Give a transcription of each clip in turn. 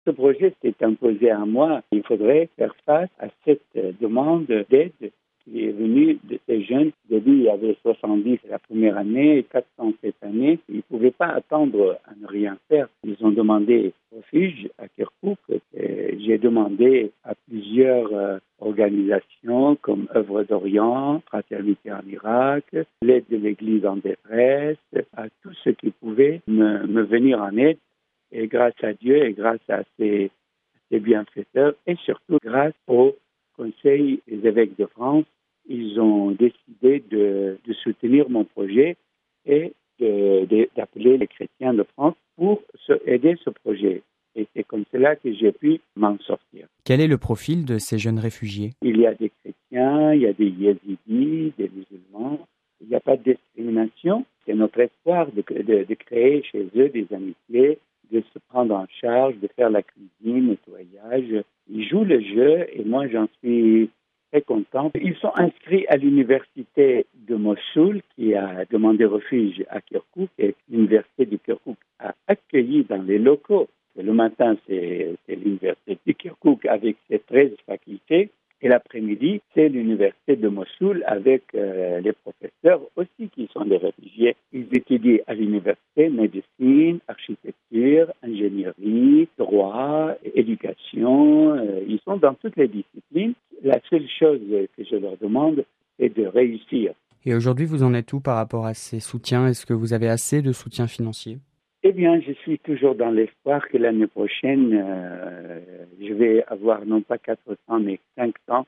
Ce projet s'est imposé à moi. Il faudrait faire face à cette demande d'aide qui est venue de ces jeunes. Au début, il y avait 70 la première année et 400 cette année. Ils ne pouvaient pas attendre à ne rien faire. Ils ont demandé refuge à Kirkouk. J'ai demandé à plusieurs organisations comme Œuvre d'Orient, Fraternité en Irak, l'aide de l'Église en détresse, à tous ceux qui pouvaient me venir en aide. Et grâce à Dieu et grâce à ses bienfaiteurs et surtout grâce au Conseil des évêques de France, ils ont décidé de soutenir mon projet et d'appeler les chrétiens de France pour aider ce projet. Et c'est comme cela que j'ai pu m'en sortir. Quel est le profil de ces jeunes réfugiés ? Il y a des chrétiens, il y a des yézidis, des musulmans. Il n'y a pas de discrimination. C'est notre espoir de créer chez eux des amitiés, de se prendre en charge, de faire la cuisine, nettoyage. Ils jouent le jeu et moi, j'en suis très content. Ils sont inscrits à l'université de Mossoul qui a demandé refuge à Kirkouk et l'université de Kirkouk a accueilli dans les locaux. Le matin, c'est l'université de Kirkouk avec ses 13 facultés. Et l'après-midi, c'est l'université de Mossoul avec les professeurs aussi qui sont des réfugiés. Ils étudient à l'université médecine, architecture, ingénierie, droit, éducation. Ils sont dans toutes les disciplines. La seule chose que je leur demande, c'est de réussir. Et aujourd'hui, vous en êtes où par rapport à ces soutiens ? Est-ce que vous avez assez de soutien financier ? Eh bien, je suis toujours dans l'espoir que l'année prochaine, je vais avoir non pas 400, mais 500.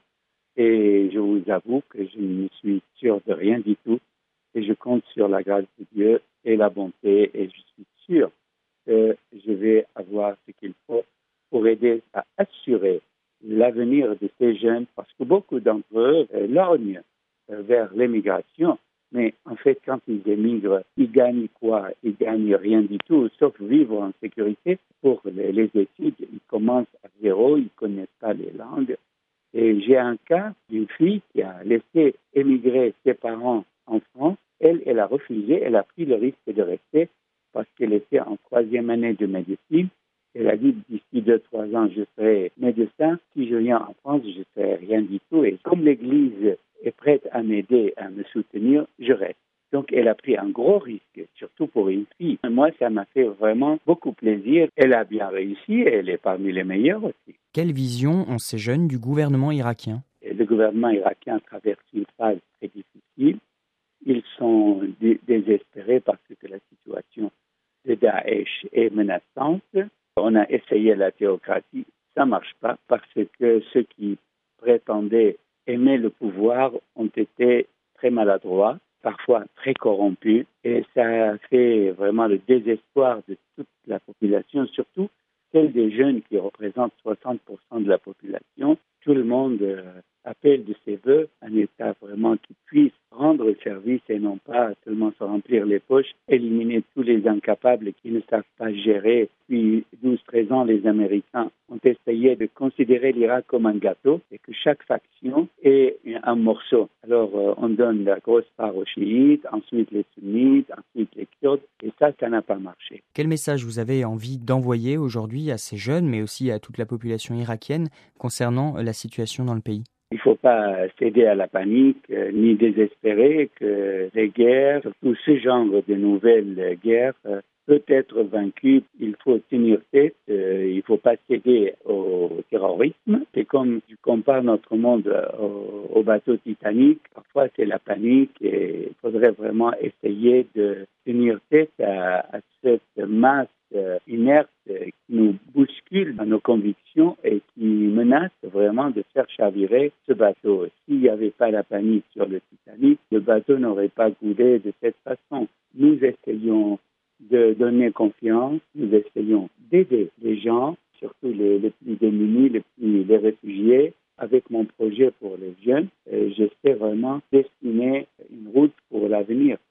Et je vous avoue que je ne suis sûr de rien du tout. Et je compte sur la grâce de Dieu et la bonté. Et je suis sûr que je vais avoir ce qu'il faut pour aider à assurer l'avenir de ces jeunes. Parce que beaucoup d'entre eux lorgnent vers l'émigration. Mais en fait, quand ils émigrent, ils gagnent quoi? Ils gagnent rien du tout, sauf vivre en sécurité. Pour les études, ils commencent à zéro, ils ne connaissent pas les langues. Et j'ai un cas d'une fille qui a laissé émigrer ses parents en France. Elle a refusé, elle a pris le risque de rester parce qu'elle était en 3e année de médecine. Elle a dit, d'ici 2-3 ans, je serai médecin. Si je viens en France, je ne serai rien du tout. Et comme l'Église est prête à m'aider, à me soutenir, je reste. Donc, elle a pris un gros risque, surtout pour une fille. Moi, ça m'a fait vraiment beaucoup plaisir. Elle a bien réussi et elle est parmi les meilleures aussi. Quelle vision ont ces jeunes du gouvernement irakien ? Le gouvernement irakien traverse une phase très difficile. Ils sont désespérés parce que la situation de Daesh est menaçante. On a essayé la théocratie, ça ne marche pas parce que ceux qui prétendaient aimer le pouvoir ont été très maladroits, parfois très corrompus, et ça a fait vraiment le désespoir de toute la population, surtout celle des jeunes qui représentent 60% de la population. Tout le monde appelle de ses voeux un État vraiment qui puisse rendre service et non pas seulement se remplir les poches, éliminer tous les incapables qui ne savent pas gérer. Depuis 12-13 ans, les Américains ont essayé de considérer l'Irak comme un gâteau et que chaque faction est un morceau. Alors, on donne la grosse part aux chiites, ensuite les sunnites, ensuite les kurdes, et ça n'a pas marché. Quel message vous avez envie d'envoyer aujourd'hui à ces jeunes, mais aussi à toute la population irakienne, concernant la situation dans le pays ? Il ne faut pas céder à la panique, ni désespérer que les guerres, surtout ce genre de nouvelles guerres, peut être vaincu. Il faut tenir tête, il ne faut pas céder au terrorisme. C'est comme tu compares notre monde au bateau Titanic. Parfois, c'est la panique et il faudrait vraiment essayer de tenir tête à cette masse inerte qui nous bouscule dans nos convictions et qui menace vraiment de faire chavirer ce bateau. S'il n'y avait pas la panique sur le Titanic, le bateau n'aurait pas coulé de cette façon. Nous essayons de donner confiance, nous essayons d'aider les gens, surtout les plus démunis, les réfugiés, avec mon projet pour les jeunes. J'espère vraiment dessiner une route pour l'avenir.